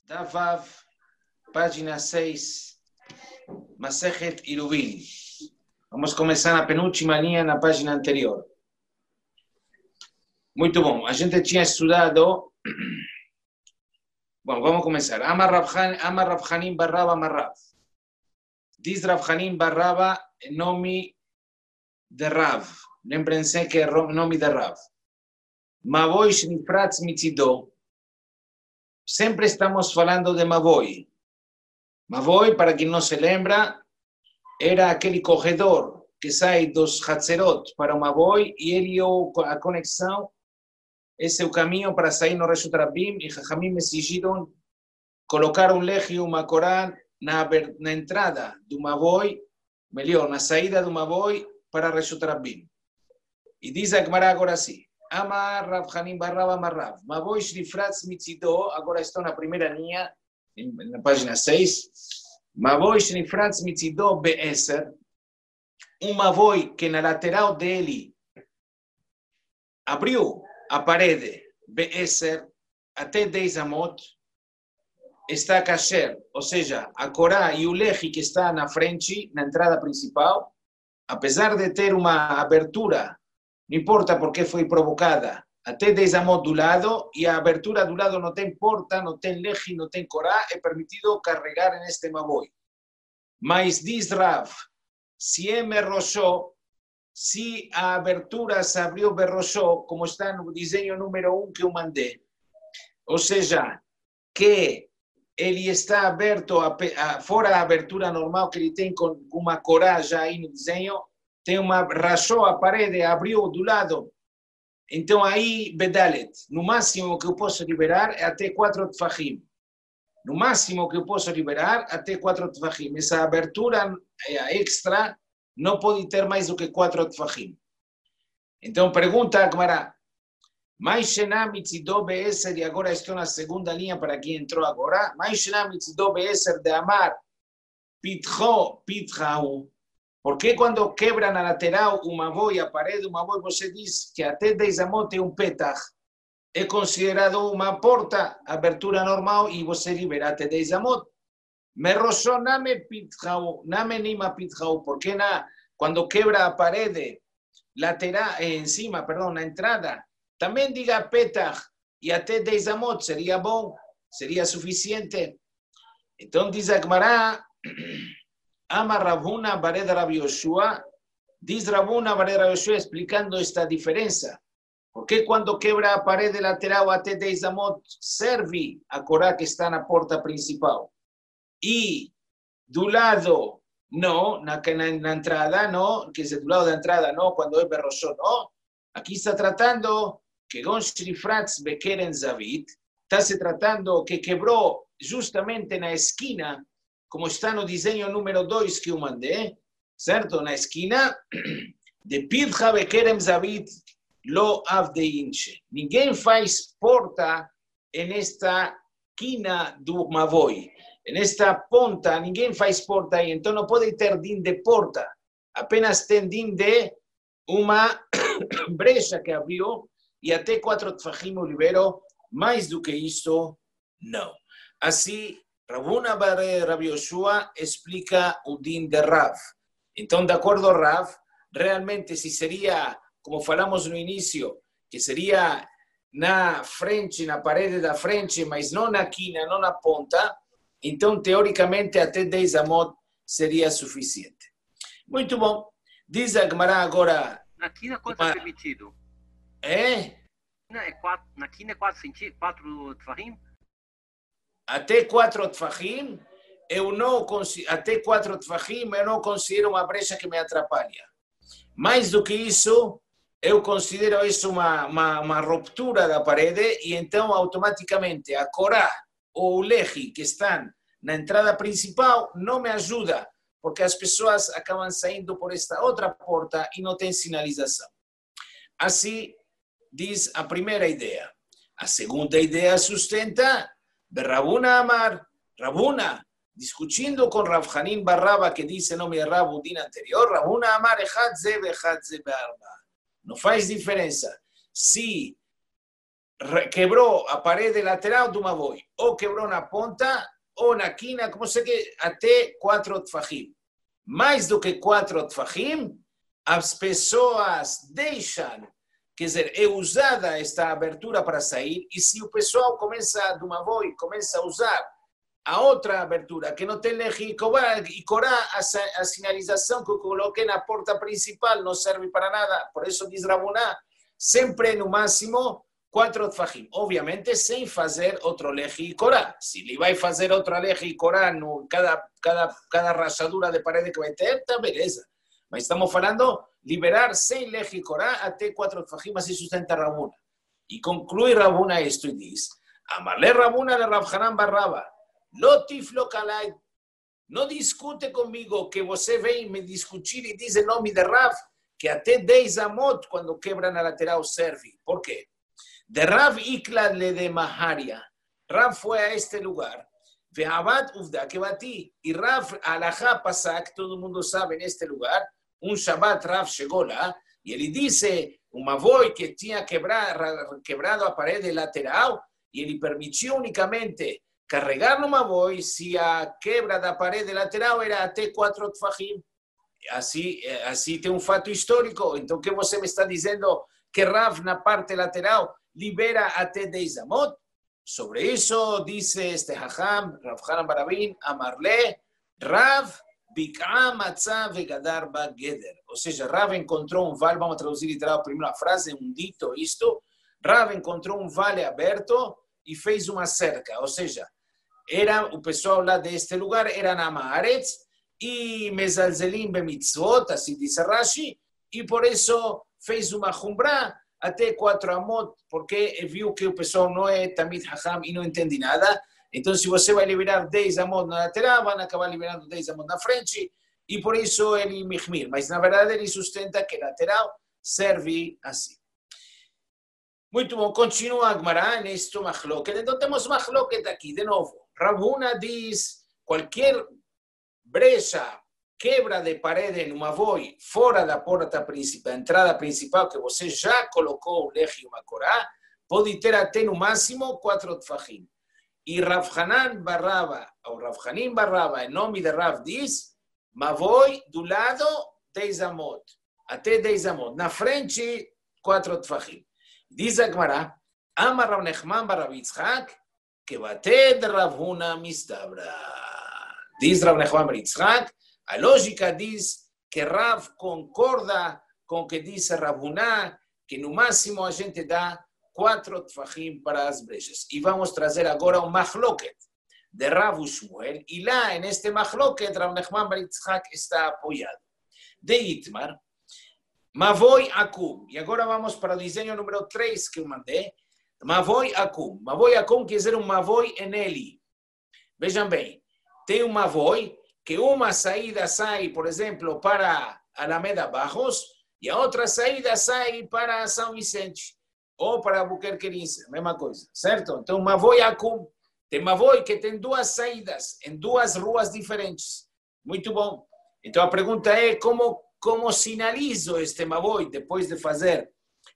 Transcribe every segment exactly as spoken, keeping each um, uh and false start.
Davav, página seis, Masechet Eruvin. Vamos começar na penúltima linha na página anterior. Muito bom. A gente tinha estudado... Bom, vamos começar. Amar Rav Hanim Barraba Marrav. Diz Rav Hanim Barraba em nome de Rav. Lembrem-se que é nome de Rav. Mavoi Shnifratz Mitzido. Sempre estamos falando de Mavoi. Mavoi, para quem não se lembra, era aquele corredor que sai dos Hatzerot para o Mavoi e ele a conexão, esse é o caminho para sair no Reshut Rabim, e Chachamim exigiram colocar um leche e uma corá na, na entrada do Mavoi, melhor, na saída do Mavoi para Reshut Rabim. E diz a Gemara agora assim: Amar Rav Hanim Barraba Marrav. Mavoi Shnifratz Mitzido, agora estou na primeira linha, na página seis. Mavoi Shnifratz Mitzido Be'eser. Um Mavoi que na lateral dele abriu a parede Be'eser até dez amot, está kasher, ou seja, a corá e o leche que está na frente, na entrada principal, apesar de ter uma abertura, não importa porque foi provocada, até dez amot do lado, e a abertura do lado não tem porta, não tem leche, não tem corá, é permitido carregar neste mavoi. Mas diz Rav, se é merroshó, se a abertura se abriu berroshó, como está no desenho número um que eu mandei, ou seja, que ele está aberto, a, a, fora a abertura normal que ele tem com uma corá já aí no desenho, tem uma, rachou a parede, abriu do lado. Então aí, bedalet, no máximo que eu posso liberar é até quatro tfachim. No máximo que eu posso liberar, até quatro tfachim. Essa abertura extra não pode ter mais do que quatro tfachim. Então pergunta a Gemara, mais shená mitzido be'eser, e agora estou na segunda linha para quem entrou agora, mais shená mitzido be'eser de amar pitcho pitchahu. Porque quando quebra na lateral uma voia, a parede uma voia, você diz que até dez amot é um petach, é considerado uma porta, abertura normal, e você libera até dez amot. Merroshó name pitchau, name nima pitchau, porque na, quando quebra a parede lateral, eh, encima, perdão, na entrada, também diga petach, e até dez amot seria bom, seria suficiente. Então diz a Gemara, Ama Ravuna Bareda Rav Yoshua, diz Ravuna Bareda Rav Yoshua explicando esta diferença. Porque quando quebra a parede lateral até dez amot, serve a corá que está na porta principal. E do lado, não, na, na, na entrada, não, que é do lado da entrada, não, quando é berroshó, não. Aqui está tratando que Gon Shrifratz Bekeren Zavit, está se tratando que quebrou justamente na esquina, como está no desenho número dois que eu mandei, certo? Na esquina de Pidcha Bekerem Zavit Lo Avde Inche. Ninguém faz porta nesta quina do Mavoi. Nesta ponta, ninguém faz porta aí. Então não pode ter din de porta. Apenas tem din de uma brecha que abriu e até quatro tfachim liberou. Mais do que isso, não. Assim, Ravuna Bare Rav Yoshua explica o din de Rav. Então, de acordo a Rav, realmente se seria, como falamos no início, que seria na frente, na parede da frente, mas não na quina, não na ponta, então, teoricamente, até dez amot seria suficiente. Muito bom. Diz a Gemara agora... Na quina, quanto uma... é permitido? É? Na, é quatro, na quina é quatro centímetros, quatro tfahim? Até quatro tfachim, eu não até quatro tfachim, eu não considero uma brecha que me atrapalha. Mais do que isso, eu considero isso uma, uma, uma ruptura da parede e então automaticamente a corá ou o leche que estão na entrada principal não me ajuda, porque as pessoas acabam saindo por esta outra porta e não tem sinalização. Assim, diz a primeira ideia. A segunda ideia sustenta Ravuna Amar, Ravuna, discutindo com Rav Hanim Barraba, que disse nome de Rav o dia anterior, Ravuna Amar, Echad ze, Echad ze be'arba. Não faz diferença se quebrou a parede lateral do Mavoi, ou quebrou na ponta, ou na quina, como sei que, até quatro tfahim. Mais do que quatro tfahim, as pessoas deixam, quer dizer, é usada esta abertura para sair, e se o pessoal começa, do Mavoi, começa a usar a outra abertura, que não tem leji e corá, a, a sinalização que eu coloquei na porta principal não serve para nada, por isso diz Rabuná, sempre no máximo quatro tfahim, obviamente sem fazer outro leji e corá. Se ele vai fazer outra leji e corá no cada, cada, cada rachadura de parede que vai ter, tá beleza. Mas estamos falando liberar sem leji e corá até quatro tfahim, assim sustenta Rabuna. E conclui Rabuna isto e diz, Amarle Rabuna de Rav Hanan bar Rava, Lotiflo kalai, não discute comigo que você vem me discutir e diz em nome de Rav que até dez amot quando quebra na lateral serve. Por quê? De Rav Iklad le de Maharia. Rav foi a este lugar. Ve'abat uvda que bati. E Rav alajá pasa, que todo mundo sabe neste lugar. Um Shabbat Rav chegou lá e ele disse uma voi que tinha quebrado, quebrado a parede lateral e ele permitiu unicamente carregar numa voi se a quebra da parede lateral era até quatro tfahim. Assim, assim tem um fato histórico. Então, o que você me está dizendo que Rav na parte lateral libera até dez amot? Sobre isso, disse este Hacham, Rav Hanan bar Rabin, Amarle, Rav bik'a matzah vegadar ba geder. Ou seja, Rav encontrou um vale, vamos traduzir literal a primeira frase, um dito isto, Rav encontrou um vale aberto e fez uma cerca, ou seja, era o pessoal lá deste lugar, era na Maaretz, e mezalzelim bemitzvot, assim diz Rashi, e por isso fez uma chumbra até quatro amot, porque viu que o pessoal não é Tamid Hacham e não entende nada. Então, se você vai liberar dez amot na lateral, vão acabar liberando dez amot na frente, e por isso ele mihmir. Mas, na verdade, ele sustenta que lateral serve assim. Muito bom, continua a Gemara neste machloket. Então, temos machloket aqui, de novo. Rav Huna diz, qualquer brecha, quebra de parede numa voi fora da porta principal, da entrada principal que você já colocou o leji e uma corá, pode ter até no máximo quatro tfahim. E Rav Hanan bar Rava, ou Rav Hanin bar Rava, em nome de Rav, diz, mavoi do lado dez amot, até dez amot. Na frente, quatro tfahim. Diz a Gemara, Amar Rav Nechman bar Rav Yitzchak, que bate de Rav Huna mistabra. Diz Rav Nechman bar Yitzchak, a lógica diz que Rav concorda com o que diz Rav Huna, que no máximo a gente dá quatro tfahim para as brechas. E vamos trazer agora um machloket de Rav Shmuel, e lá, neste machloket, Rav Nechman bar Yitzchak está apoiado. De Itmar, Mavoi Akum. E agora vamos para o desenho número três que eu mandei. Mavoi Akum. Mavoi Akum quer dizer um Mavoi Eneli. Vejam bem, tem um Mavoi que uma saída sai, por exemplo, para Alameda Barros e a outra saída sai para São Vicente ou para Albuquerque Lince, mesma coisa, certo? Então, Mavoi Akum. Tem Mavoi que tem duas saídas em duas ruas diferentes. Muito bom. Então, a pergunta é como, como sinalizo este Mavoi depois de fazer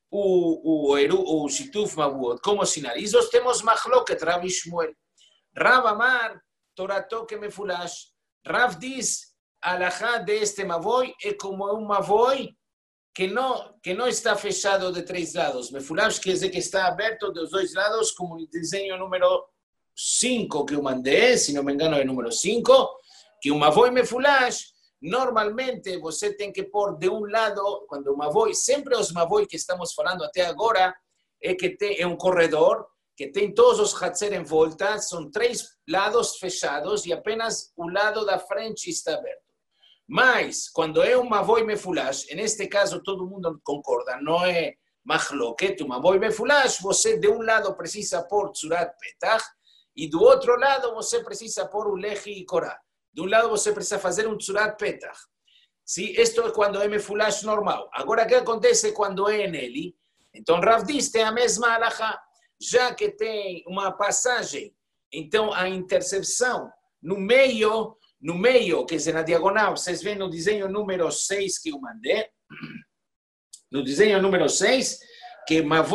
o, o, o Shituf Mavuot? Como sinalizo? Temos Machloket, Rav Shmuel. Rav Amar, Torato que me fulash. Rav diz, alajá de este Mavoi é como um Mavoi que não, que não está fechado de três lados. Mefulash quer dizer que está aberto dos dois lados, como o desenho número cinco que eu mandei, se não me engano é o número cinco, que um Mavoi Mefulash, normalmente você tem que pôr de um lado, quando o Mavoi, sempre os Mavoi que estamos falando até agora, é que tem, é um corredor, que tem todos os Hatzer em volta, são três lados fechados e apenas o lado da frente está aberto. Mas, quando é um Mavoi Mefulash, neste caso todo mundo concorda, não é Machloket, um Mavoi Mefulash, você de um lado precisa pôr Tzurat Petach e do outro lado você precisa pôr o Leji e Korah. De um lado você precisa fazer um Tzurat Petach. Sim, isto é quando é Mefulash normal. Agora, o que acontece quando é Eneli? Então, Rav diz, tem a mesma alahá. Já que tem uma passagem, então a intercepção no meio, no meio, quer dizer, na diagonal, vocês veem no desenho número seis que eu mandei, no desenho número seis, que Mavoi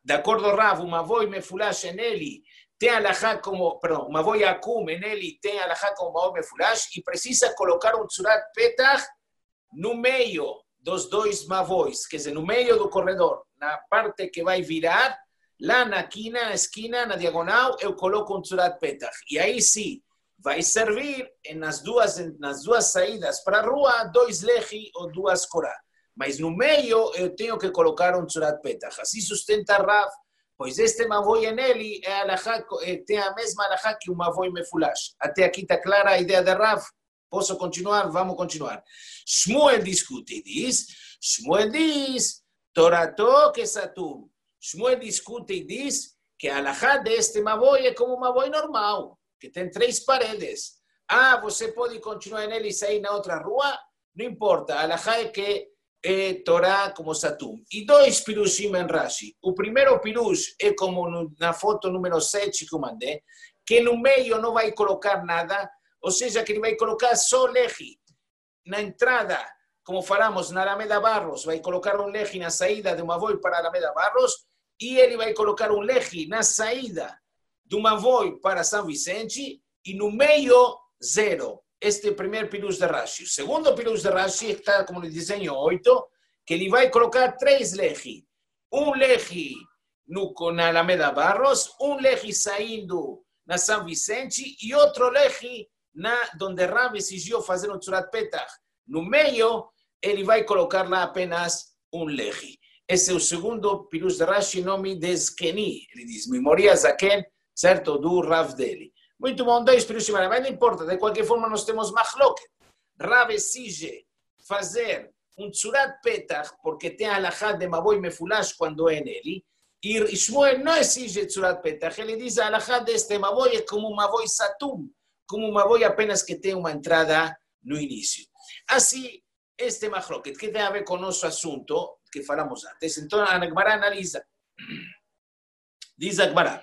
de acuerdo Rav, un Mavoy Mefulash en Eli, tem alajá como, perdão, un Mavoy Akum en Eli, tem alajá como Mavoy Mefulash, e precisa colocar um Tzurat Petach no meio dos dois Mavois, quer dizer, no meio do corredor, na parte que vai virar, lá na quina, na esquina, na diagonal, eu coloco um Tzurat Petach. E aí sim, vai servir nas duas, nas duas saídas para a rua, dois lehi ou duas korá. Mas no meio eu tenho que colocar um Tzurat Petach. Assim sustenta Rav, pois este Mavoi en ele é alajá, tem a mesma alajá que o Mavoi Mefulash. Até aqui está clara a ideia de Rav? Posso continuar? Vamos continuar. Shmuel discute e diz, Shmuel diz, Torato que satum. Shmuel discute e diz que a alajá deste Mavoi é como um Mavoi normal, que tem três paredes. Ah, você pode continuar nele e sair na outra rua? Não importa, a alajá é que é Torá como Satum. E dois pirushim em Rashi. O primeiro pirush é como no, na foto número sete que eu mandei, que no meio não vai colocar nada, ou seja, que ele vai colocar só lehi. Na entrada, como falamos, na Alameda Barros, vai colocar um lehi na saída de uma Mavoi para a Alameda Barros, e ele vai colocar um lehi na saída de uma Mavoi para São Vicente, e no meio, zero. Este é o primeiro pirush de Rashi. O segundo pirush de Rashi está como no desenho oito, que ele vai colocar três lehi. Um lehi no, na Alameda Barros, um lehi saindo na São Vicente e outro lehi na onde Rav exigiu fazer um Tzurat Petach. No meio, ele vai colocar lá apenas um lehi. Esse é o segundo pirush de Rashi, nome de Zkeni. Ele diz, Memoria Zaken, certo, do Rav dele. Muito bom, dois pirushim, mas não importa, de qualquer forma nós temos machloket. Rav exige fazer um Tzurat Petach, porque tem a alajá de Mavoi Mefulash quando é nele, e Shmuel não exige Tzurat Petach, ele diz a alajá deste Mavoi é como um Mavoi Satum, como um Mavoi apenas que tem uma entrada no início. Assim, este machloket, que tem a ver com o nosso assunto, que falamos antes, então a Gemara analisa. Diz a Gemara,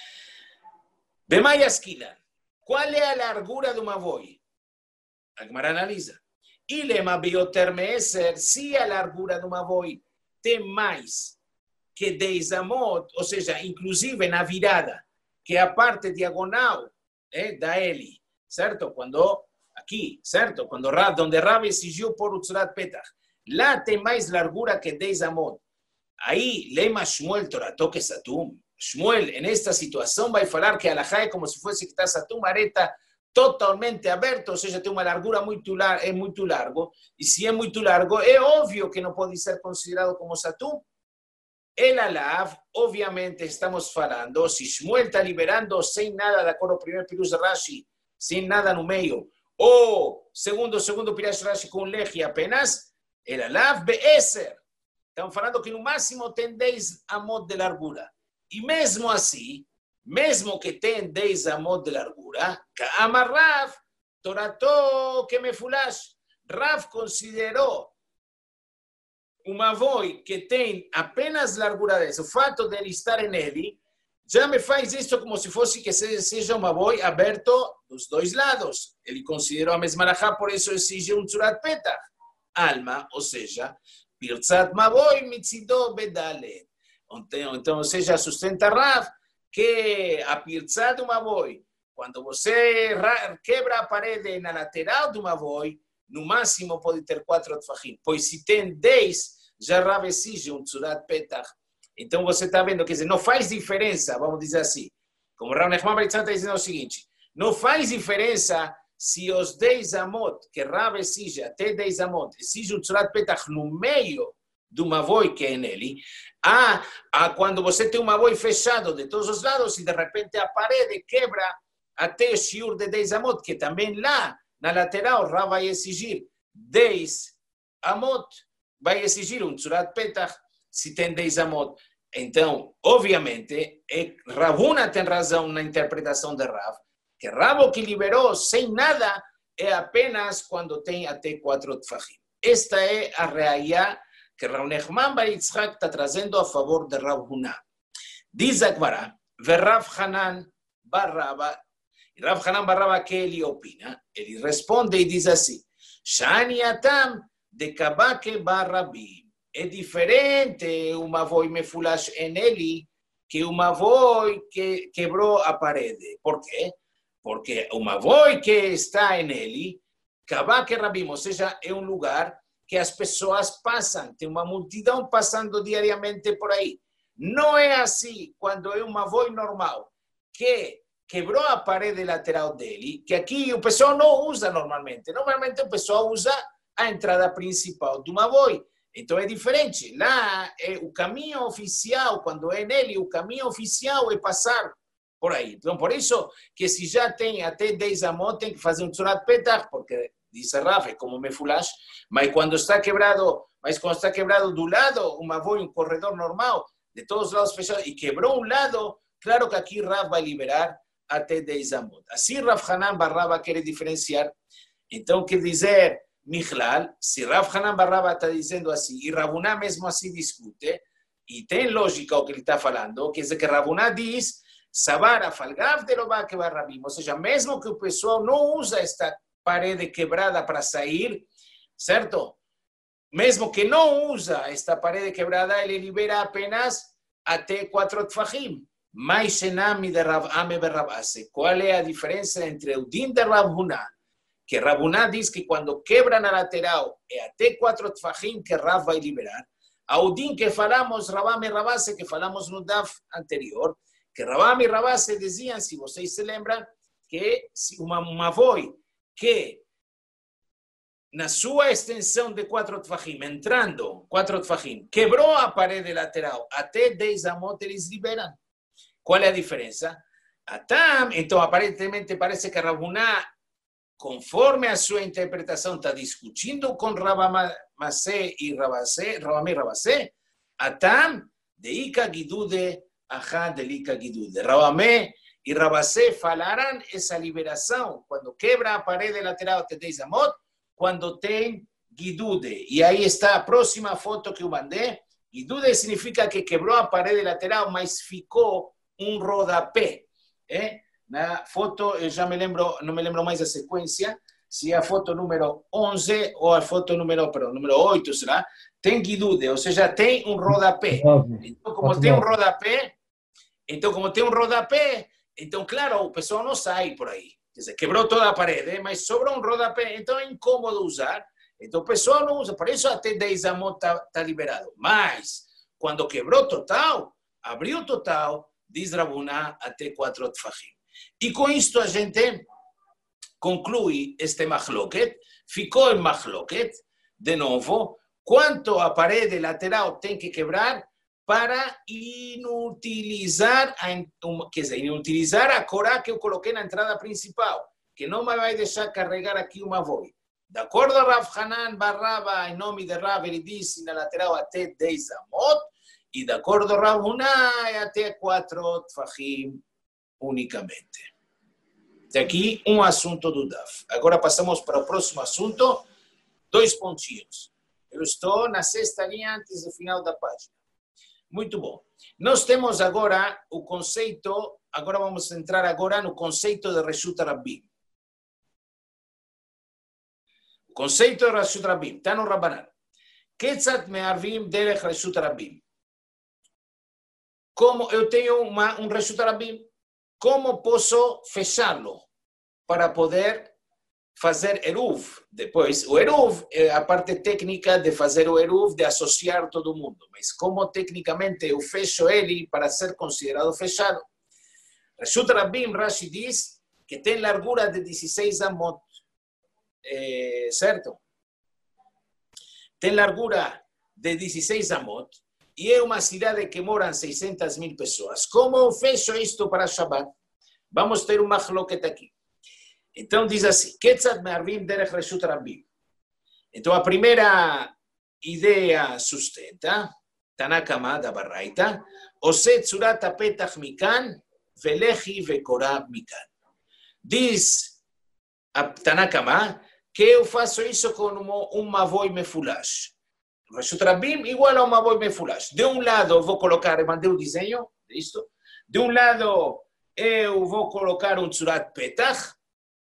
Bemayaskila, qual é a largura do Mavoi? A Gemara analisa. Ilema bioter meeser, se a largura do Mavoi tem mais que dez amot, ou seja, inclusive na virada, que é a parte diagonal eh, da Eli, certo? Quando, aqui, certo? Quando Rav, onde Rav exigiu por o Tzurat Petach, lá tem mais largura que dez amot. Aí, lema Shmuel Torato que Satum. Shmuel, en esta situação, vai falar que a alajá é como se fosse que está Satum areta totalmente aberto, ou seja, tem uma largura muito, lar é muito largo, e se é muito largo, é óbvio que não pode ser considerado como Satum. El alav, obviamente, estamos falando, se Shmuel está liberando sem nada, de acordo com o primeiro pirush de Rashi, sem nada no meio, ou segundo, segundo pirush de Rashi com lehi apenas, el alav be'eser. Estamos falando que no máximo tem dez amot de largura. E mesmo assim, mesmo que tem dez amot de largura, Ka'amar Rav, Torato que Mefulash, Rav considerou um Mavoi que tem apenas largura dessa. O fato de ele estar nele já me faz isso como se fosse que seja um Mavoi aberto dos dois lados. Ele considerou a mesma alajá, por isso exige um Tzurat Petach. Alma, ou seja, Pirtzat Mavoi mitzido bedalet. Então, então, ou seja, sustenta Rav que a pirtzá do Mavoi, quando você quebra a parede na lateral do Mavoi, no máximo pode ter quatro tfachim, pois se tem dez, já Rav exige um Tzurat Petach. Então você está vendo, quer dizer, não faz diferença, vamos dizer assim, como Rav Nechman Bar Yitzhak está dizendo o seguinte, não faz diferença se os dez amot que Rav exige, até dez amot, exige um Tzurat Petach no meio do Mavoi que é nele, a, a quando você tem um Mavoi fechado de todos os lados e de repente a parede quebra até o shiur de dez amot, que também lá na lateral Rav vai exigir dez amot, vai exigir um Tzurat Petach se tem dez amot. Então, obviamente, é, Ravuna tem razão na interpretação de Rav, que Rav que liberou sem nada é apenas quando tem até quatro tfachim. Esta é a reayá que Rav Nechman Bar Yitzhak está trazendo a favor de Rav Huna. Diz a Gemara, Rav Hanan bar Rava, Rav Hanan bar Rava, que ele opina? Ele responde e diz assim, Shani atam de Kabake bar Rabim. É diferente o Mavoi Mefulash en ele que uma voi que quebrou a parede. Por quê? Porque uma voi que está em ele, Kavak Rabim, ou seja, é um lugar que as pessoas passam, tem uma multidão passando diariamente por aí. Não é assim quando é uma voi normal, que quebrou a parede lateral dele, que aqui o pessoal não usa normalmente. Normalmente o pessoal usa a entrada principal de uma voi. Então é diferente. Lá é o caminho oficial, quando é nele, o caminho oficial é passar por aí. Então por isso que se já tem até dez amot, tem que fazer um tzurat petach, porque diz Rafa, é como mefulash, mas quando está quebrado, mas quando está quebrado do lado, uma voi, um corredor normal, de todos os lados fechados, e quebrou um lado, claro que aqui Rav vai liberar até dez amot. Assim Rav Hanan Barraba quer diferenciar. Então quer dizer, Michlal, se Rav Hanan Barraba está dizendo assim, e Rabuná mesmo assim discute, e tem lógica o que ele está falando, quer dizer que Rabuná diz, Sabara falgav de loba que barrabim, ou seja, mesmo que o pessoal não usa esta parede quebrada para sair, certo? Mesmo que não usa esta parede quebrada, ele libera apenas até quatro tfahim. Mais Shenami de Rav Ame Berrabase. Qual é a diferença entre o din de Rav Huna? Que Rav Huna diz que quando quebra na lateral é até quatro tfahim que Rav vai liberar. Ao din que falamos, Rav Ame Rabase, que falamos no D A F anterior, que Rav Ame Rabase diziam, se vocês se lembram, que uma, uma voi que na sua extensão de quatro tfahim, entrando quatro tfahim, quebrou a parede lateral até dez amot, eles liberam. Qual é a diferença? Atam, então, aparentemente, parece que Rav Huna, conforme a sua interpretação, está discutindo com Rav Masé e Ravame Rabasé, Atam, de Ika Gidude, Ajá de Ika Gidude. Ravame e Rabasé falarão essa liberação, quando quebra a parede lateral até dez amot, quando tem Gidude. E aí está a próxima foto que eu mandei. Gidude significa que quebrou a parede lateral, mas ficou um rodapé. Eh? Na foto, eu já me lembro, não me lembro mais a sequência, se é a foto número onze ou a foto número, perdão, número oito, será? Tem Gidude, ou seja, tem um rodapé. Então, como tem um rodapé, então, como tem um rodapé, então, claro, o pessoal não sai por aí. Quer dizer, quebrou toda a parede, mas sobra um rodapé, então é incômodo usar. Então o pessoal não usa, por isso até dez amot está tá liberado. Mas, quando quebrou total, abriu total, diz Rav Huna, até quatro tfahim. E com isto a gente conclui este machloket, ficou em machloket, de novo, quanto a parede lateral tem que quebrar para inutilizar a, quer dizer, inutilizar a corá que eu coloquei na entrada principal, que não me vai deixar carregar aqui uma voi. De acordo a Rav Hanan Barraba, em nome de Rav, ele disse na lateral até dez amot, e de acordo a Rav Huna é até quatro tfahim unicamente. Até aqui um assunto do D A F. Agora passamos para o próximo assunto, dois pontinhos. Eu estou na sexta linha antes do final da página. Muito bom. Nós temos agora o conceito, agora vamos entrar agora no conceito de Reshut Rabbim. O conceito de Reshut Rabbim, está no Rabbanan. Ketzat me'arvim derech Reshut Rabbim. Como eu tenho uma, um Reshut Rabbim, como posso fechá-lo para poder fazer Eruv? Depois, o Eruv é a parte técnica de fazer o Eruv, de associar todo mundo. Mas como tecnicamente eu fecho ele para ser considerado fechado? Reshut Rabbim, Rashi diz que tem largura de dezesseis amot, é, certo? Tem largura de dezesseis amot e é uma cidade que moram seiscentas mil pessoas. Como eu fecho isto para Shabbat? Vamos ter uma machloket aqui. Então diz assim, Ketzat me'arvim derech Reshut Rabbim. Então a primeira ideia sustenta, Tanakama da Baraita, Ose tzurat hapetach mikan, velechi vekorah mikan. Diz a Tanakama que eu faço isso com uma voi mefulash. Reshut Rabbim igual a uma voi mefulash. De um lado eu vou colocar, eu mandei o desenho disto, de um lado eu vou colocar um tzurat petach,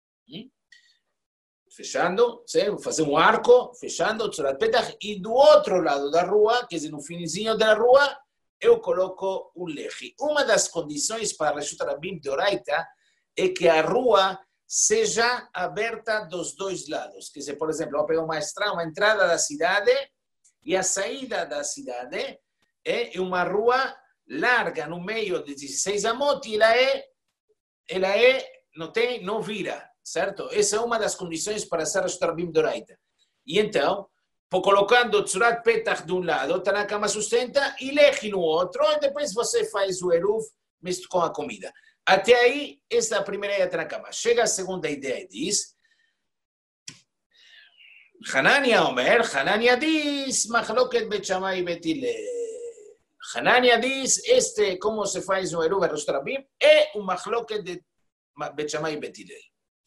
fechando, vou fazer um arco, fechando o tzurat petach, e do outro lado da rua, quer dizer, no finzinho da rua, eu coloco o lehi. Uma das condições para Reshut Rabim de Oraita é que a rua seja aberta dos dois lados. Quer dizer, por exemplo, vou pegar uma estrada, uma entrada da cidade e a saída da cidade é uma rua larga no meio de dezesseis amot e ela é, ela é, não tem, não vira, certo? Essa é uma das condições para ser Reshut Rabim de Oraita. E então, colocando Tzurat Petach de um lado, Tanakama sustenta, e Lehi no outro, e depois você faz o Eruv misto com a comida. Até aí, essa é a primeira ideia de Tanakama. Chega a segunda ideia e diz, Hanania Omer, Hanania diz, Machloket Bet Shammai e Bet Hillel. Hanania diz, este, como se faz o Eruv Reshut Rabim, é um Machloket de Bet Shammai e Bet Hillel.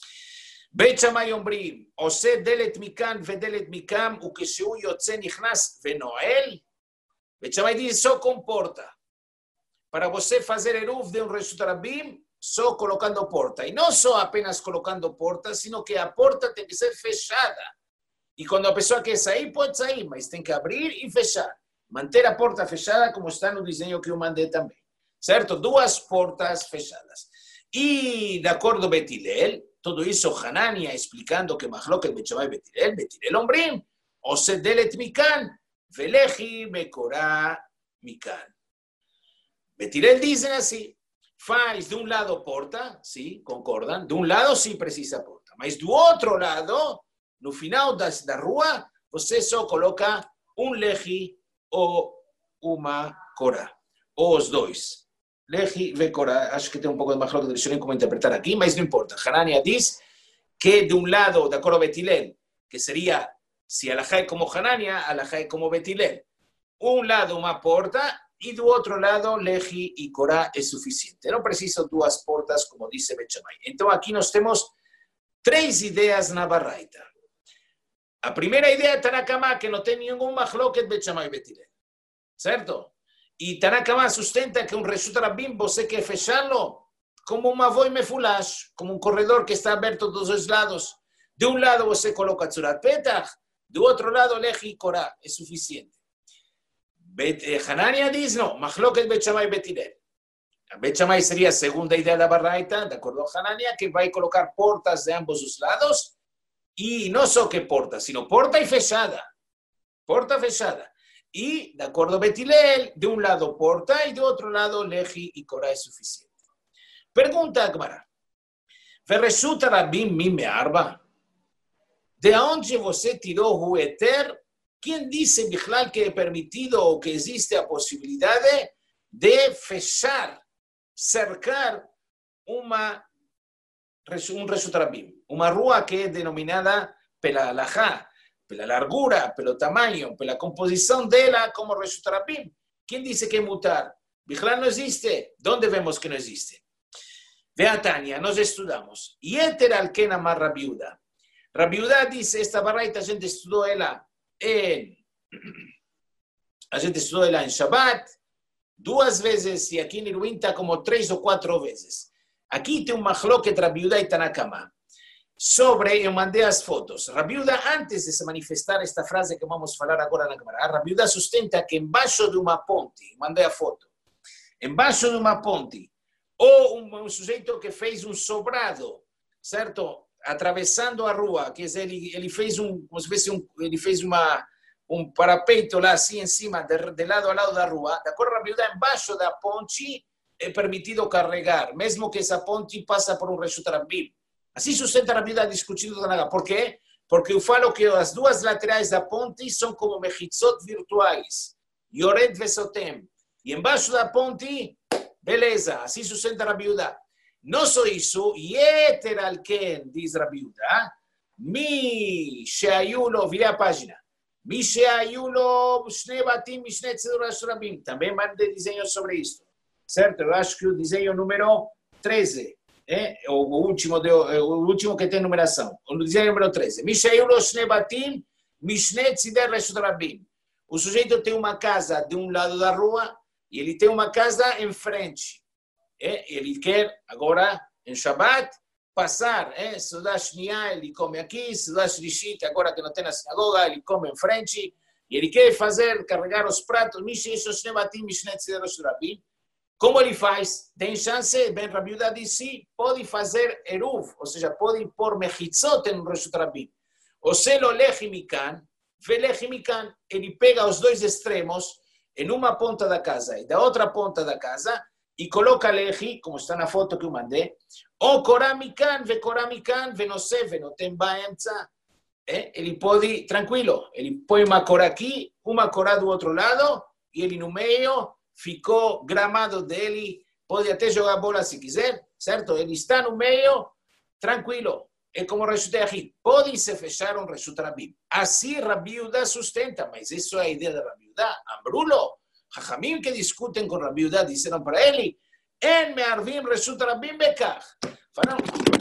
בית שמאי אומרים, עושה דלת מכאן ודלת מכאן, וכשהוא יוצא נכנס ונועל, בית שמאי diz, só comporta. Para você fazer eruv de um Reshut Rabim, só colocando porta. E não só apenas colocando porta, sino que a porta tem que ser fechada. E quando a pessoa quer sair, pode sair, mas tem que abrir e fechar. Manter a porta fechada, como está no desenho que eu mandei também. Certo? Duas portas fechadas. E, de acordo com Bet Hillel, todo isso, Hanania explicando que Machloket Bet Shammai Bet Hillel, Bet Hillel אומרים, עושה דלת מכאן, ולכי מקורה מכאן. Bet Hillel dizem assim, faz de um lado porta, sim, concordam, de um lado sim precisa porta, mas do outro lado, no final da, da rua, você só coloca um lehi ou uma corá, ou os dois. Lehi ve Korah, acho que tem um pouco de Machloket de Rishonim como interpretar aqui, mas não importa. Hanania diz que de um lado, de acordo com Bet Hillel, que seria, se alajá é como Hanania, alajá é como Bet Hillel. Um lado uma porta e do outro lado Lehi e Korah é suficiente. Não preciso duas portas, como disse Bet Shammai. Então aqui nós temos três ideias na Baraita. A primeira ideia é Tanakama, que não tem nenhum Machloket Bet Shammai e Bet Hillel. Certo? E Tanakama sustenta que um Reshut Rabim você quer fechá-lo como uma voi mefulash, como um corredor que está aberto dos dois lados. De um lado você coloca Tzurat Petach, do outro lado Lehi e Korah, é suficiente. Bet, eh, Hanania diz, não, Machloket Bet Shammai e Bet Hillel. A Bet Shammai seria a segunda ideia da Baraita, de acordo com Hanania, que vai colocar portas de ambos os lados, e não só que porta, sino porta e fechada. Porta fechada. E, de acordo com Bet Hillel, de um lado porta e do outro lado Lehi e Korah é suficiente. Pergunta a Gemara. Vereshut Rabim mime arba? De onde você tirou o eter? Quem disse, Bichlal, que é permitido ou que existe a possibilidade de fechar, cercar uma, um Reshut Rabim? Uma rua que é denominada pela alajá, pela largura, pelo tamanho, pela composição dela como Reshut Rabim. Quem disse que é mutar? Bichlal não existe. De onde vemos que não existe? Vea Tânia, nós estudamos. Yeter al-ken amar Rabi Yehuda. Rabi Yehuda disse, esta baraita a gente estudou ela em... A gente estudou ela em Shabbat, duas vezes, e aqui em Iruim está como três ou quatro vezes. Aqui tem um Machloket Rabi Yehuda e Tanakama. Sobre, eu mandei as fotos. Rabi Yehuda, antes de se manifestar esta frase que vamos falar agora na Gemara, Rabi Yehuda sustenta que embaixo de uma ponte, mandei a foto, embaixo de uma ponte, ou um, um sujeito que fez um sobrado, certo? Atravessando a rua, que ele, ele fez um, como se fosse um, ele fez uma, um parapeito lá assim em cima, de, de lado a lado da rua, de acordo com Rabi Yehuda, embaixo da ponte é permitido carregar, mesmo que essa ponte passa por um Reshut Rabim. Assim sustenta a vida discutido da Naga. Por quê? Porque eu falo que as duas laterais da ponte são como mechitzot virtuais. Yored vesotem. E embaixo da ponte, beleza. Assim sustenta a Yehuda. Não só isso, yeter al-ken, diz Rabi Yehuda, mi sheayu lo, virei a página, mi sheayu lo shne batim mishne tzedor Reshut Rabim. Também mandei desenho sobre isso. Certo? Eu acho que o desenho número treze. É o último, de, o último que tem numeração. O desenho número treze. Mishayu lo shne batim, mishne tzedor Reshut Rabim. O sujeito tem uma casa de um lado da rua e ele tem uma casa em frente. É, ele quer agora, em Shabbat, passar. É, Sudah Shniah, ele come aqui. Sudah Shlishit, agora que não tem na sinagoga, ele come em frente. e ele quer fazer, carregar os pratos, como ele faz? Tem chance, Ben Rabi Yehuda disse, pode fazer eruv, ou seja, pode pôr mechitzot no Reshut Rabim. Ou se lo lechi mikan, velechi mikan, ele pega os dois extremos em uma ponta da casa e da outra ponta da casa e coloca lechi, como está na foto que eu mandei, ou korah mikan, ve korah mikan, ve noseh, ve noten baemtza. Ele pode, tranquilo, ele põe uma corá aqui, uma corá do outro lado, e ele no meio ficou gramado dele, pode até jogar bola se quiser, certo? Ele está no meio, tranquilo. É como Reshut Yahid. Pode se fechar um Reshut Rabim. Assim Rabi Yehuda sustenta, mas isso é a ideia de Rabi Yehuda. Ambrulo, Jajamim que discutem com Rabi Yehuda, disseram para ele, En me'arvim Reshut Rabim bekach. Falaram,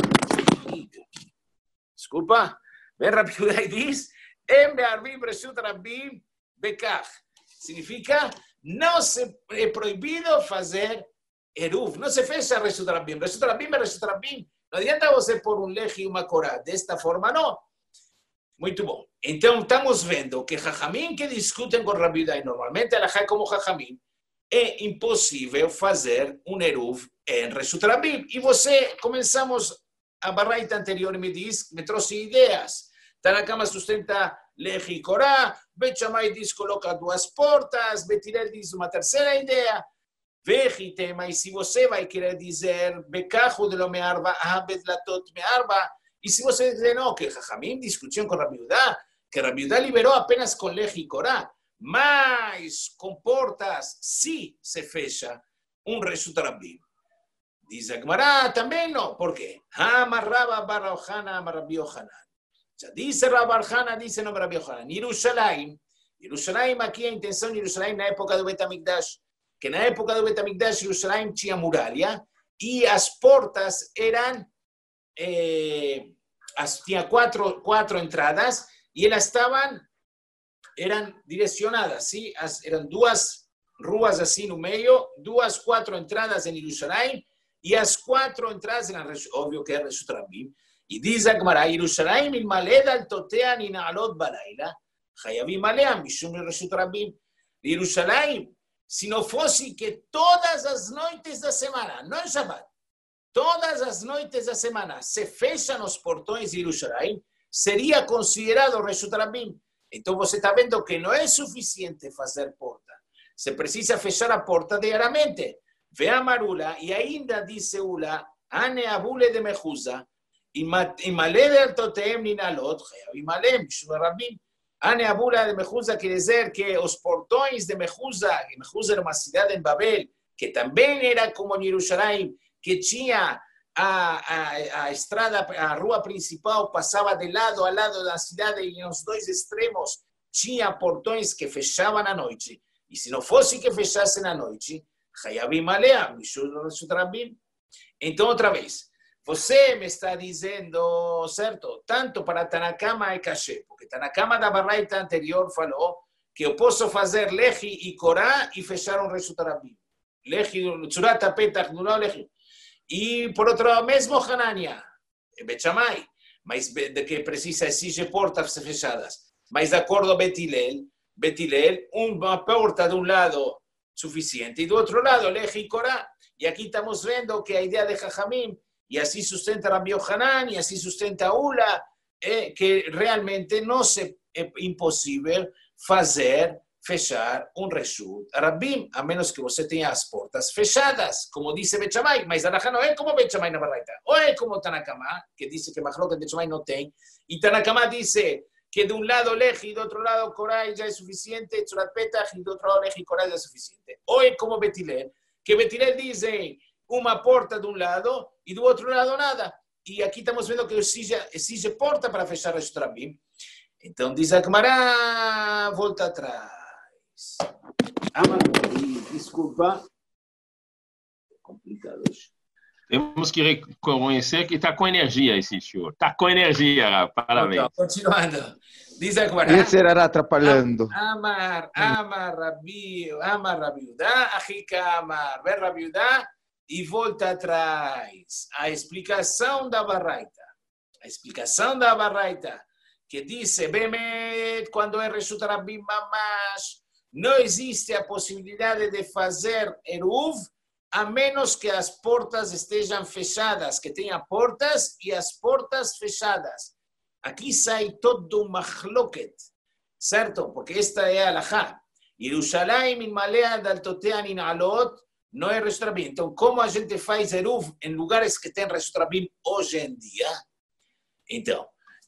desculpa, Ben Rabi Yehuda diz, En me'arvim Reshut Rabim bekach. Significa, não se, é proibido fazer eruv, não se fecha Reshut Rabim. Reshut Rabim é Reshut Rabim. Não adianta você pôr um leche e uma corá. Desta forma, não. Muito bom. Então, estamos vendo que Jajamim que discutem com Rabi Yehuda, e normalmente ela é como Jajamim, é impossível fazer um eruv em Reshut Rabim. E você, começamos a barraita anterior, me diz, me trouxe ideias. Tanakama sustenta leche e corá, Bet Shammai diz coloca duas portas, Bet Hillel diz uma terceira ideia. Vejite, mas se você vai querer dizer Bekahu de lo me'arba, Habed latot me'arba, e se você dizer não, que Jajamim discutiu com Rabi Yehuda, que Rabi Yehuda liberou apenas com leche e corá, mas com portas, sim se fecha um Reshut Rabim. Diz a Gemara, também não, por quê? Amar Rabba bar Yochanan, amar Rabbi Yochanan. Já disse Rabbi Yochanan, disse não Rabbi Yochanan. Jerusalém, Jerusalém, aqui a intenção de Jerusalém na época do Bet HaMikdash, que na época do Bet HaMikdash, Jerusalém tinha muralha e as portas eram, eh, as, tinha quatro, quatro entradas e elas estavam, eram direcionadas, ¿sí? As, eram duas ruas assim no meio, duas, quatro entradas em Jerusalém e as quatro entradas eram, óbvio que é Reshut Rabim. E diz a Gemara, Jerusalém ilmaled al totea ni na'alot balayla, chayavim alea mishum Reshut Rabim. Jerusalém, se não fosse que todas as noites da semana, não em Shabbat, todas as noites da semana se fecham os portões de Jerusalém, seria considerado Reshut Rabim. Então você está vendo que não é suficiente fazer porta. Você precisa fechar a porta diariamente. Ve a Marula, e ainda diz Ula, Ane abule de Mechuza, imale de altoteem ninalot, imalem, Mishum Rabim. Ane Abula de Mechuza quer dizer que os portões de Mechuza, que Mechuza era uma cidade em Babel, que também era como Jerusalém, que tinha a, a, a estrada, a rua principal passava de lado a lado da cidade e nos dois extremos tinha portões que fechavam à noite. E se não fosse que fechassem à noite, Hayabim Alea, Mishum Reshut Rabim. Então, outra vez, você me está dizendo, certo? Tanto para Tanakama é cachê, porque Tanakama da barraita anterior falou que eu posso fazer lechi e corá e fechar um Reshut Rabim. Lechi, tzurat petach, não lechi. E, por outro lado, mesmo Hanania, Bet Shammai, mas de que precisa exige portas fechadas. Mas de acordo a Bet Hillel, Bet Hillel, uma porta de um lado suficiente e do outro lado, lechi e corá. E aqui estamos vendo que a ideia de Jajamim, e assim sustenta Rabbi Yochanan, e assim sustenta Ula, é que realmente não se, é impossível fazer, fechar um Reshut Rabim, a menos que você tenha as portas fechadas, como disse Bet Shammai, mas Alahá não é como Bet Shammai na Baraita, ou é como Tanakama, que disse que Machloket Bet Shammai não tem, e Tanakama disse que de um lado lechi e do outro lado corá já é suficiente, Tzurat Petach, e do outro lado lechi e corá já é suficiente. Ou é como Bet Hillel, que Bet Hillel diz uma porta de um lado e do outro lado nada. E aqui estamos vendo que exige, exige porta para fechar Reshut Rabim. Então diz a Gemara, volta atrás. Ah, desculpa. Complicado. Temos que reconhecer que está com energia esse senhor. Está com energia, Rav. Parabéns. Então, continuando. Diz a Gemara. Esse era atrapalhando. Amar, Amar Rabi, Amar Rabi Yehuda, Achika Amar, ver Rabi Yehuda, e volta atrás. A explicação da Baraita. A explicação da Baraita, que dice, Bemet, cuando es Reshut Rabim Mamash, no existe a posibilidad de fazer Eruv a menos que as portas estejam fechadas, que tenha portas e as portas fechadas. Aqui sai todo um machloket, certo? Porque esta é a alahá. Yerushalayim inmalea daltotea ninalot, não é Reshut Rabim. Então, como a gente faz Eruv em lugares que tem Reshut Rabim hoje em dia? Então,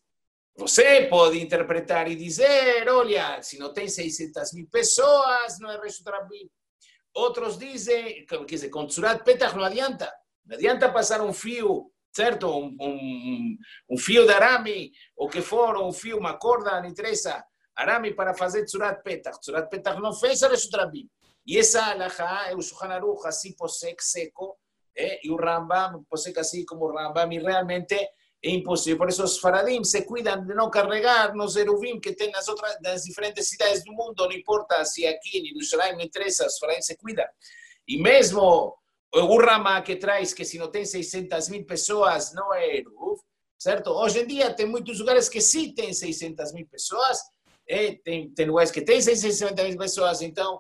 você pode interpretar e dizer, olha, se não tem seiscentas mil pessoas, não é Reshut Rabim. Outros dizem, quer dizer, com Tzurat Petach não adianta. Não adianta passar um fio, certo? Um, um, um fio de arame, ou que for, um fio, uma corda, não interessa, arame para fazer Tzurat Petach. Tzurat Petach não fez a Reshut Rabim. E essa alahá, o Shulchan Aruch, assim, posek, seco, eh? E o Rambam, posek assim como o Rambam, e realmente é impossível. Por isso os faradim se cuidam de não carregar nos eruvim que tem nas outras, nas diferentes cidades do mundo, não importa se aqui em Jerusalém, não interessa, os faradim se cuidam. E mesmo o Rama que traz que se não tem seiscentas mil pessoas, não é eruv, certo? Hoje em dia tem muitos lugares que sim tem seiscentas mil pessoas, é, tem, tem lugares que tem seiscentas mil pessoas, então,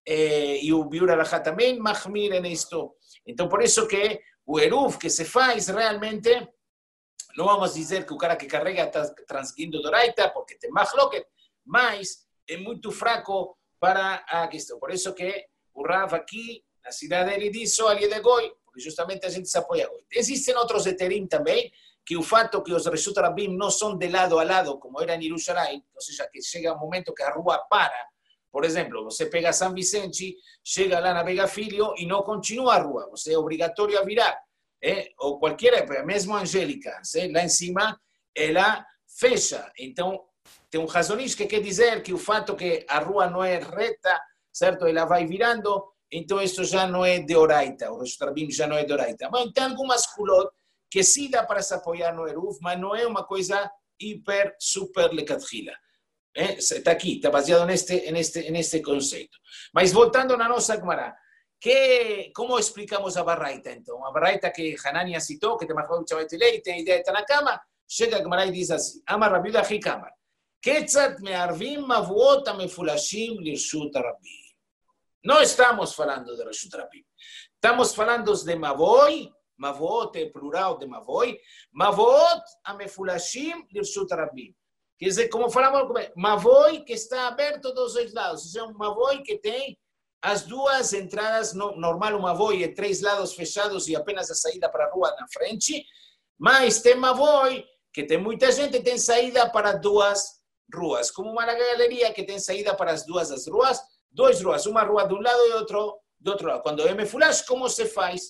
é, e o Biur Alahá também mahmir nisto. Então, por isso que o eruv que se faz realmente, não vamos dizer que o cara que carrega está transguindo Doraita, porque tem machloket, mas é muito fraco para a questão. Por isso que o Rav aqui, na cidade dele, diz só ali de Goi, porque justamente a gente se apoia a Goi. Existem outros eterim também, que o fato que os Reshut Rabim não são de lado a lado, como era em Jerusalém, ou seja, que chega um momento que a rua para. Por exemplo, você pega São Vicente, chega lá na Vega Filho e não continua a rua, você é obrigatório a virar. Eh, ou qualquer, mesmo Angélica, eh, lá em cima, ela fecha. Então, tem um razonista que quer dizer que o fato que a rua não é reta, certo? Ela vai virando, então isso já não é de oraita, o Reshut Rabim já não é de oraita. Mas tem algumas culot que sim dá para se apoiar no eruv, mas não é uma coisa hiper, super lecatchila. Eh, está aqui, está baseado neste, neste, neste conceito. Mas voltando na nossa Gemara, que, como explicamos a Baraita, então? A Baraita que Hanania citou, que tem mais de Chavetilei, tem ideia de Tanakama, chega a Gemara e diz assim, Amar Rabi Yehuda Hikamar, Ketzat me'arvim mavuot amefulashim lirshut Rabim. Não estamos falando de Reshut Rabim. Estamos falando de Mavoi, Mavot é plural de Mavoi, Mavot amefulashim lirshut Rabim. Quer dizer, como falamos, Mavoi que está aberto dos dois lados, ou seja, um Mavoi que tem as duas entradas, no, normal uma Mavoi é três lados fechados e apenas a saída para a rua na frente, mas tem Mavoi que tem muita gente, tem saída para duas ruas, como uma galeria que tem saída para as duas as ruas, duas ruas, uma rua de um lado e outro do outro lado. Quando é mefulash, como se faz?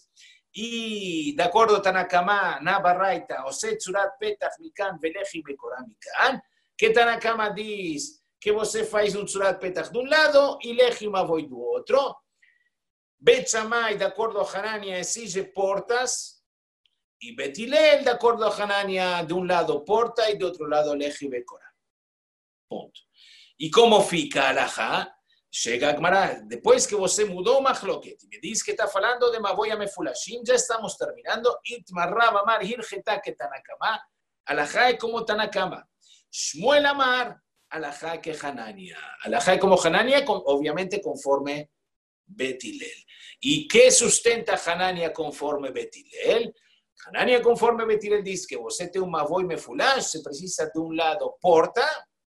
E, de acordo com Tanakama, na Baraita, Ose Tzurat Petach Mikan Velechi Bekorah Mikan, que Tanakama diz que você faz um Tzurat Petach de um lado e Lechi Mavoi do outro. Bet Shammai, de acordo a Hanania, exige portas. E Bet Hillel, de acordo a Hanania, de um lado porta e do outro lado Lechi Bekorah. Ponto. E como fica a Alahá? Chega a Gemara, depois que você mudou o Machloket, e me diz que está falando de Mavoya Mefulashim, já estamos terminando. Itmarrav Amar Hircheta que Tanakama, Alahá é como Tanakama. Shmuel Amar, Alahá que Hanania. Alahá é como Hanania, obviamente conforme Bet Hillel. E que sustenta Hanania conforme Bet Hillel? Hanania conforme Bet Hillel diz que você tem um Mavoy Mefulash, se precisa de um lado porta,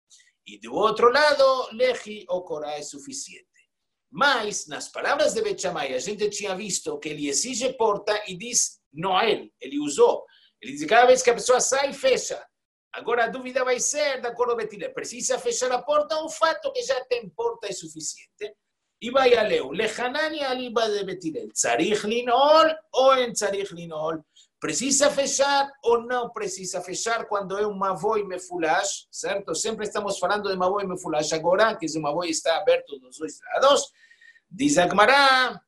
e do outro lado, Lechi ou Korah é suficiente. Mas, nas palavras de Bet Shammai, a gente tinha visto que ele exige porta e diz Noel, ele usou. Ele diz que cada vez que a pessoa sai, fecha. Agora a dúvida vai ser, de acordo com Bet Hillel, precisa fechar a porta ou o fato que já tem porta é suficiente? E vai a Leu, Lehanani aliba de Bet Hillel, Tzarich linol ou em Tzarich linol? Precisa fechar ou não precisa fechar quando é um Mavoi Mefulash, certo? Sempre estamos falando de Mavoi Mefulash agora, que o Mavoi está aberto dos dois lados. Diz a Gemara,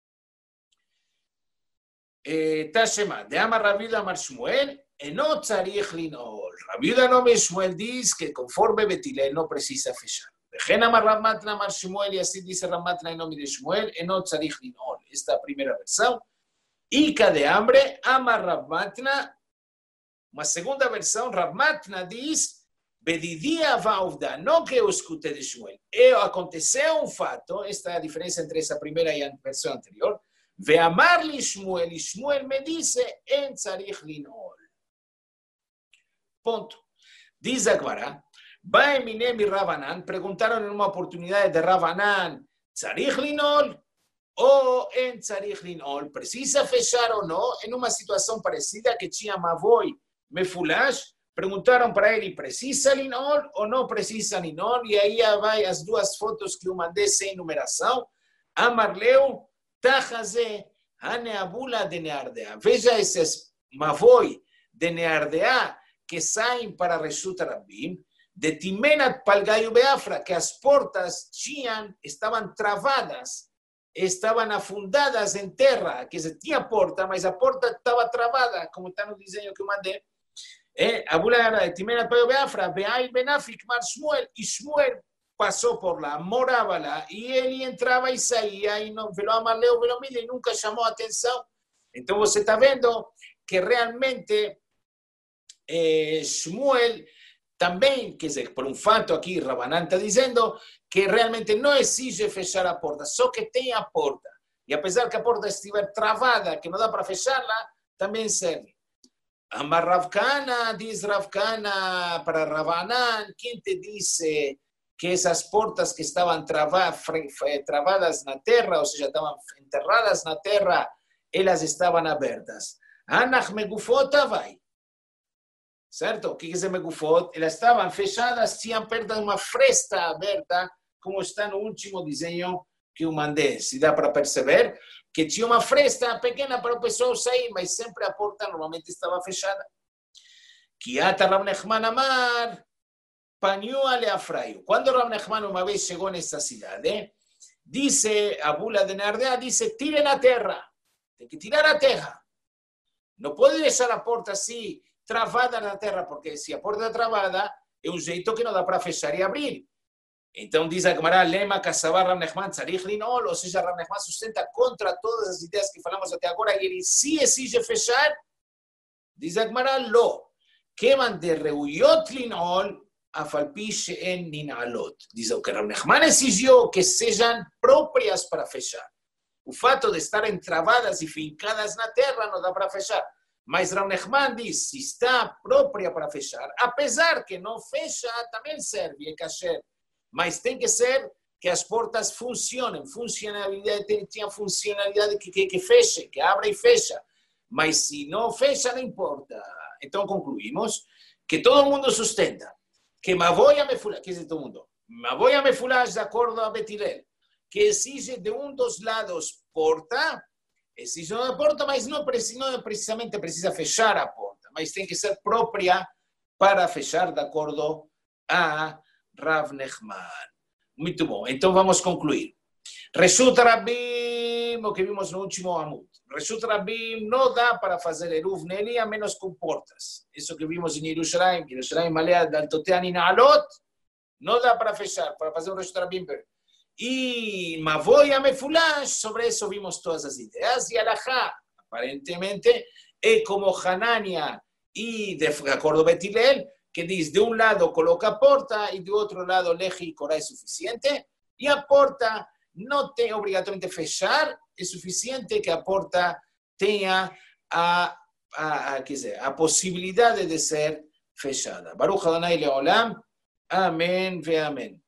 Tashema, de Amar Rabi Yehuda Amar Shmuel, eno tzarich linol. Rabi Yehuda Nome Shmuel diz que conforme Bet Hillel no precisa fechar. Vejen Amar Rav Matna Amar Shmuel, y así dice Rav Matna en nombre de Shmuel, eno tzarich linol. Esta primera versión. Ica de hambre, ama Rav Matna. Uma segunda versão, Rav Matna diz, Bedidia Vauvda, não que eu escutei de Shmuel. Eu, aconteceu um fato, esta é a diferença entre essa primeira e a versão anterior. Ve'amar-li Shmuel, e Shmuel me disse, en tzarich linol. Ponto. Diz agora, Baeminem e Ravanan perguntaram em uma oportunidade de Ravanan, tzarich linol ou en tzarich linol? Precisa fechar ou não? Em uma situação parecida que tinha Mavoi, Mefulash, perguntaram para ele, precisa linol ou não precisa linol? E aí vai as duas fotos que eu mandei sem numeração. Amarleu, Tachaze, Haneabula de Neardea. Veja esses Mavoi de Neardea que saem para Reshut Rabbim, de Timenat Palgayu Beafra, que as portas tinham, estavam travadas, estavam afundadas em terra, que tinha porta, mas a porta estava travada, como está no desenho que eu mandei. Eh, Abula Timenat Palgayu Beafra, Beai Benafik Mar Shmuel, e Shmuel passou por lá, morava lá, e ele entrava e saía, e não velo amarleu, velo mide, e nunca chamou a atenção. Então você está vendo que realmente eh, Shmuel também, quer dizer, por um fato aqui, Rabanan está dizendo que realmente não exige fechar a porta, só que tem a porta. E apesar que a porta estiver travada, que não dá para fechá-la, também serve. Amar Rav Kana, diz Rav Kana para Rabanan, quem te disse que essas portas que estavam trava, travadas na terra, ou seja, estavam enterradas na terra, elas estavam abertas? Anach Megufota vai. Certo? O que quer dizer Megufot? Elas estavam fechadas, tinham perto de uma fresta aberta, como está no último desenho que eu mandei. Se dá para perceber que tinha uma fresta pequena para o pessoal sair, mas sempre a porta normalmente estava fechada. Kiata Rav Nechman Amar, Paniua Leafraio. Quando Rav Nechman uma vez chegou nesta cidade, disse, a bula de Nardea, disse, tirem a terra. Tem que tirar a terra. Não pode deixar a porta assim, travada na terra, porque se a porta é travada, é um jeito que não dá para fechar e abrir. Então diz a Gemara, lema kassavar Rav Nechman tzarich linol, ou seja, Rav Nechman sustenta contra todas as ideias que falamos até agora, e ele se exige fechar, diz a Gemara, lo, keman de reuyot linol, afalpi she'en ninalot. Diz o que Rav Nechman exigiu que sejam próprias para fechar. O fato de estarem travadas e fincadas na terra não dá para fechar. Mas Rav Nechman diz, se está própria para fechar, apesar que não fecha, também serve, é kasher. Mas tem que ser que as portas funcionem, funcionalidade, tem, tem a funcionalidade que, que, que feche, que abre e fecha. Mas se não fecha, não importa. Então concluímos que todo mundo sustenta que Mavoia Mefulash, quer dizer todo mundo, Mavoia Mefulash, de acordo a Bet Hillel, que exige de um dos lados porta, exige uma porta, mas não, não precisamente precisa fechar a porta, mas tem que ser própria para fechar, de acordo a Rav Nechman. Muito bom, então vamos concluir. Reshut Rabbim, o que vimos no último Amud. Reshut Rabbim não dá para fazer eruv nele a menos com portas. Isso que vimos em Yerushalayim, Yerushalayim Malea Daltotean Inalot, não dá para fechar, para fazer um Reshut Rabbim. E Mavoia Mefulash, sobre isso vimos todas as ideias. E Alajá, aparentemente, é como Hanania e de acordo a Bet Hillel, que diz, de um lado coloca a porta e do outro lado Leji e Corá é suficiente, e a porta não tem obrigatoriamente fechar, é suficiente que a porta tenha a, a, a, quer dizer, a possibilidade de ser fechada. Baruch Adonai Leolam, amém ve amém.